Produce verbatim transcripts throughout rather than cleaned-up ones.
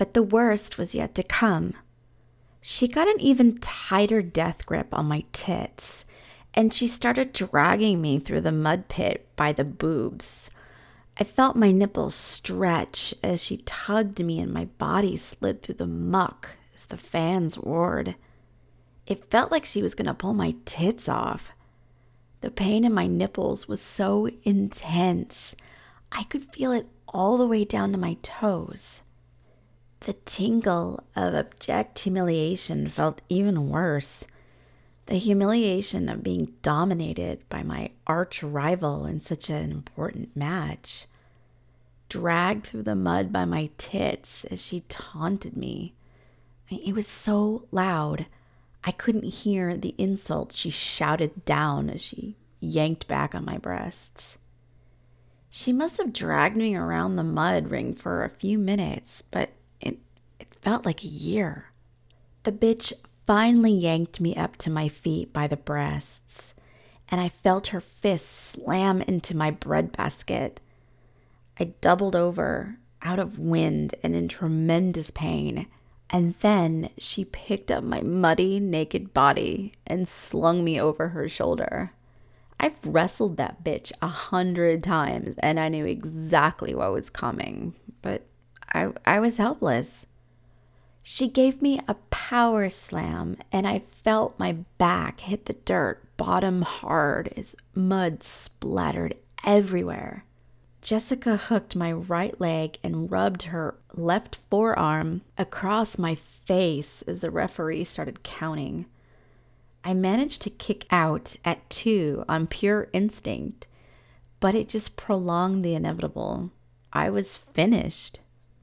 But the worst was yet to come. She got an even tighter death grip on my tits, and she started dragging me through the mud pit by the boobs. I felt my nipples stretch as she tugged me, and my body slid through the muck as the fans roared. It felt like she was going to pull my tits off. The pain in my nipples was so intense. I could feel it all the way down to my toes. The tingle of abject humiliation felt even worse. The humiliation of being dominated by my arch rival in such an important match. Dragged through the mud by my tits as she taunted me. It was so loud, I couldn't hear the insults she shouted down as she yanked back on my breasts. She must have dragged me around the mud ring for a few minutes, but it, it felt like a year. The bitch finally yanked me up to my feet by the breasts, and I felt her fists slam into my breadbasket. I doubled over, out of wind and in tremendous pain, and then she picked up my muddy, naked body and slung me over her shoulder. I've wrestled that bitch a hundred times, and I knew exactly what was coming, but I, I was helpless. She gave me a power slam, and I felt my back hit the dirt bottom hard as mud splattered everywhere. Jessica hooked my right leg and rubbed her left forearm across my face as the referee started counting. I managed to kick out at two on pure instinct, but it just prolonged the inevitable. I was finished.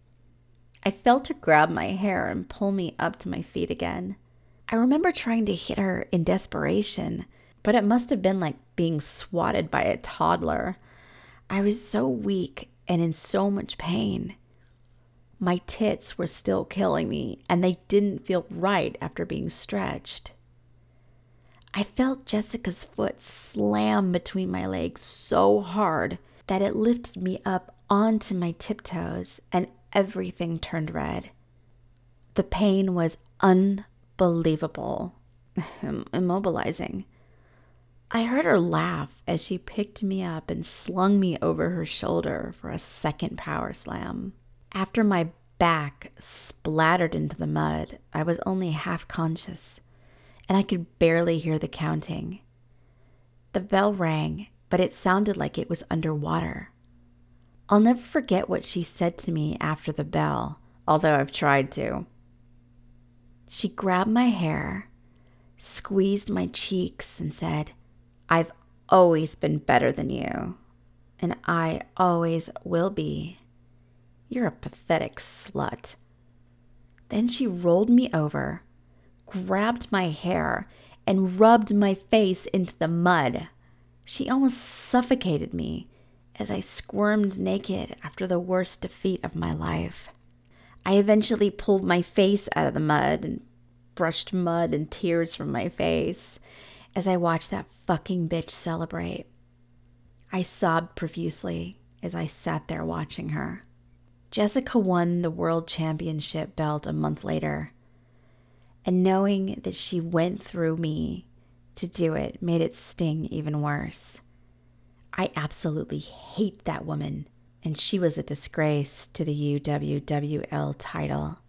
I felt her grab my hair and pull me up to my feet again. I remember trying to hit her in desperation, but it must have been like being swatted by a toddler. I was so weak and in so much pain. My tits were still killing me, and they didn't feel right after being stretched. I felt Jessica's foot slam between my legs so hard that it lifted me up onto my tiptoes, and everything turned red. The pain was unbelievable, immobilizing. I heard her laugh as she picked me up and slung me over her shoulder for a second power slam. After my back splattered into the mud, I was only half conscious, and I could barely hear the counting. The bell rang, but it sounded like it was underwater. I'll never forget what she said to me after the bell, although I've tried to. She grabbed my hair, squeezed my cheeks, and said, "I've always been better than you, and I always will be. You're a pathetic slut." Then she rolled me over, grabbed my hair, and rubbed my face into the mud. She almost suffocated me as I squirmed naked after the worst defeat of my life. I eventually pulled my face out of the mud and brushed mud and tears from my face as I watched that fucking bitch celebrate. I sobbed profusely as I sat there watching her. Jessica won the world championship belt a month later, and knowing that she went through me to do it made it sting even worse. I absolutely hate that woman, and she was a disgrace to the U W W L title.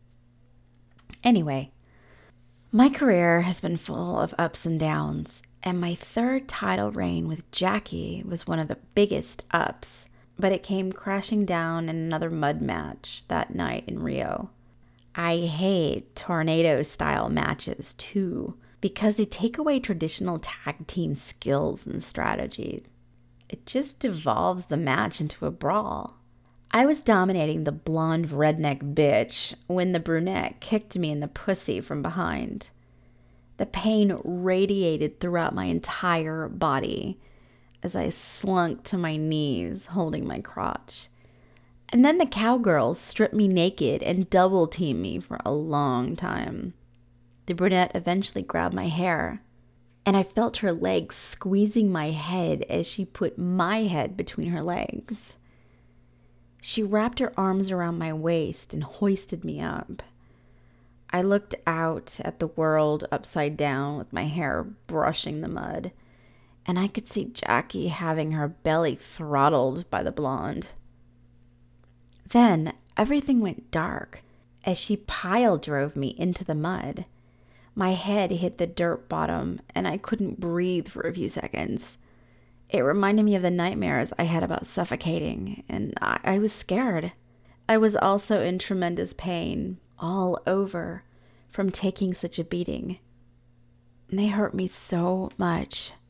Anyway, my career has been full of ups and downs, and my third title reign with Jackie was one of the biggest ups, but it came crashing down in another mud match that night in Rio. I hate tornado-style matches too, because they take away traditional tag team skills and strategies. It just devolves the match into a brawl. I was dominating the blonde redneck bitch when the brunette kicked me in the pussy from behind. The pain radiated throughout my entire body as I slunk to my knees holding my crotch. And then the cowgirls stripped me naked and double-teamed me for a long time. The brunette eventually grabbed my hair, and I felt her legs squeezing my head as she put my head between her legs. She wrapped her arms around my waist and hoisted me up. I looked out at the world upside down with my hair brushing the mud, and I could see Jackie having her belly throttled by the blonde. Then everything went dark as she pile drove me into the mud. My head hit the dirt bottom, and I couldn't breathe for a few seconds. It reminded me of the nightmares I had about suffocating, and I, I was scared. I was also in tremendous pain, all over, from taking such a beating. And they hurt me so much.